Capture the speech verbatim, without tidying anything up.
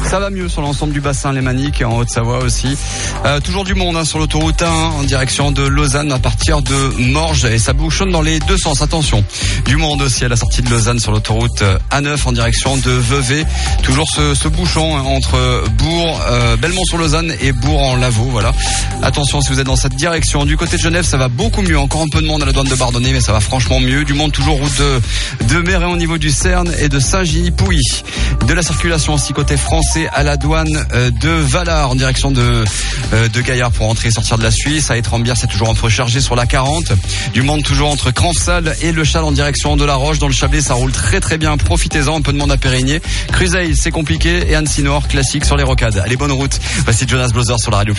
Ça va mieux sur l'ensemble du bassin lémanique et en Haute-Savoie aussi. Euh, toujours du monde hein, sur l'autoroute un en direction de Lausanne à partir de Morges et ça bouchonne dans les deux sens. Attention, du monde aussi à la sortie de Lausanne sur l'autoroute A neuf en direction de Vevey. Toujours ce, ce bouchon hein, entre Bourg, euh, Belmont-sur-Lausanne et Bourg-en-Lavaux. Voilà. Attention si vous êtes dans cette direction. Du côté de Genève, ça va beaucoup mieux. Encore un peu de monde à la douane de Bardonnay, mais ça va franchement mieux. Du monde toujours route de, de Mérin au niveau du Cerne et de Saint-Giny-Pouilly. De la circulation aussi côté français à la douane de Valard en direction de, de Gaillard pour entrer et sortir de la Suisse. À Étrembières, c'est toujours un peu chargé sur la quarante. Du monde toujours entre Cransal et Le Châle en direction de La Roche. Dans le Chablais, ça roule très très bien. Profitez-en. Un peu de monde à Périgny. Cruzeil, c'est compliqué. Et Annecy Nord, classique sur les rocades. Allez, bonne route. Voici Jonas Brothers sur la radio.